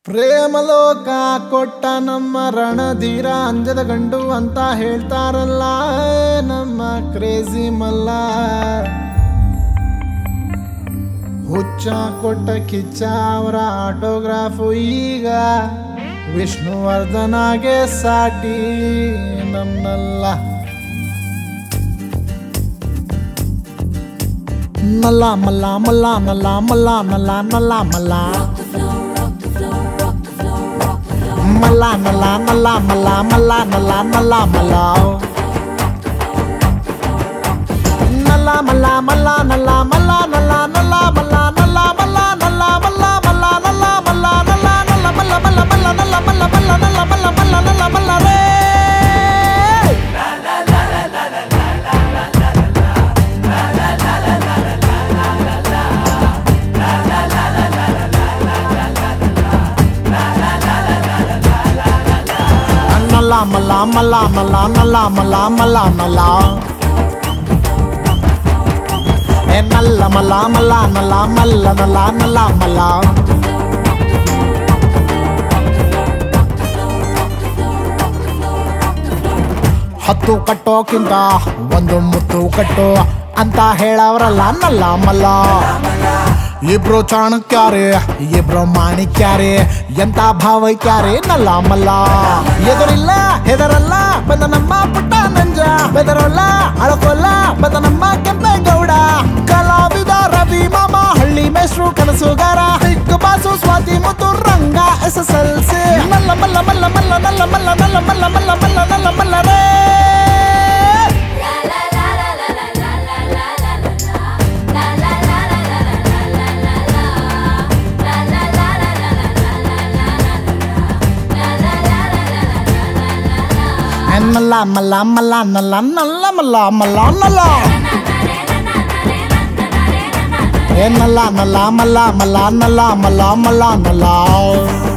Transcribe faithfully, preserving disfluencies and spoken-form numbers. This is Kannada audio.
ಪ್ರೇಮಲೋಕ ಕೊಟ್ಟ ನಮ್ಮ ರಣಧೀರ ಅಂಜದ ಗಂಡು ಅಂತ ಹೇಳ್ತಾರಲ್ಲ ನಮ್ಮ ಕ್ರೇಜಿ ಮಲ್ಲ. ಹುಚ್ಚ ಕೊಟ್ಟ ಕಿಚ್ಚ ಅವರ ಆಟೋಗ್ರಾಫು ಈಗ ವಿಷ್ಣುವರ್ಧನಾಗೆ ಸಾಟಿ ನಮ್ಮಲ್ಲ. ನಲ್ಲ ಮಲ್ಲ ಮಲ್ಲ ನಲ್ಲ ಮಲ್ಲ ನಲ್ಲ ನಲ್ಲ ಮಲ್ಲ ಮಲ್ಲ ನಲ್ಲ ನಲ್ಲ ಮಲ್ಲ ಮಲ್ಲ ನಲ್ಲ ನಲ್ಲ ಮಲ್ಲ ನಲ್ಲ ಮಲ್ಲ ಮಲ್ಲ ನಲ್ಲ ಮಲ್ಲ ನಲ್ಲ ನಲ್ಲ ಮಲ್ಲ ನಲ್ಲ ಮಲ್ಲ ನಲ್ಲ ಮಲ್ಲ ಮಲ್ಲ ನಲ್ಲ ಮಲ್ಲ ನಲ್ಲ ನಲ್ಲ ಮಲ್ಲ ಮಲ್ಲ ಮಲ್ಲ ನಲ್ಲ ಮಲ್ಲ ಮಲ್ಲ ನಲ್ಲ ಮಲ್ಲ ಮಲ್ಲ ನಲ್ಲ ಮಲ್ಲ ರೇ nalla malla malla malla nalla malla malla malla e nalla malla malla nalla malla nalla nalla malla ಹತ್ತು ಕಟ್ಟೋಕ್ಕಿಂತ ಒಂದು ಮುತ್ತು ಕಟ್ಟೋ ಅಂತ ಹೇಳವ್ರಲ್ಲ ನಲ್ಲ ಮಲ್ಲ. ಇಬ್ರು ಚಾಣಕ್ಯಾರೆ ಇಬ್ರು ಮಾಣಿಕ್ಯಾರೆ ಎಂತ ಭಾವೈಕ್ಯಾರೆ ನಲ್ಲ ಮಲ್ಲ. ಎದುರಿಲ್ಲ ಹೆದರಲ್ಲ ಬಂದ ನಮ್ಮ ಪುಟ್ಟ ನಂಜ ಬೆದರಲ್ಲ ಅಳಕೋಲ್ಲ ಬಂದ ನಮ್ಮ ಕೆಂಪೇಗೌಡ. ಕಲಾವಿದ ರವಿ ಮಾಮ ಹಳ್ಳಿ ಮೇಷ್ಟ್ರು ಕನಸುಗಾರ ಹಿಕ್ ಬಾಸು Swathi Muttu Ranga S S L C Malla Malla Malla Malla Nalla Malla Nalla ಮಲ್ಲ ಮಲ್ಲ ಮಲ್ಲ ನಲ್ಲ ಮಲ್ಲ ರೇ nalla malla malla nalla nalla malla malla nalla e nalla nalla malla malla nalla malla malla nalla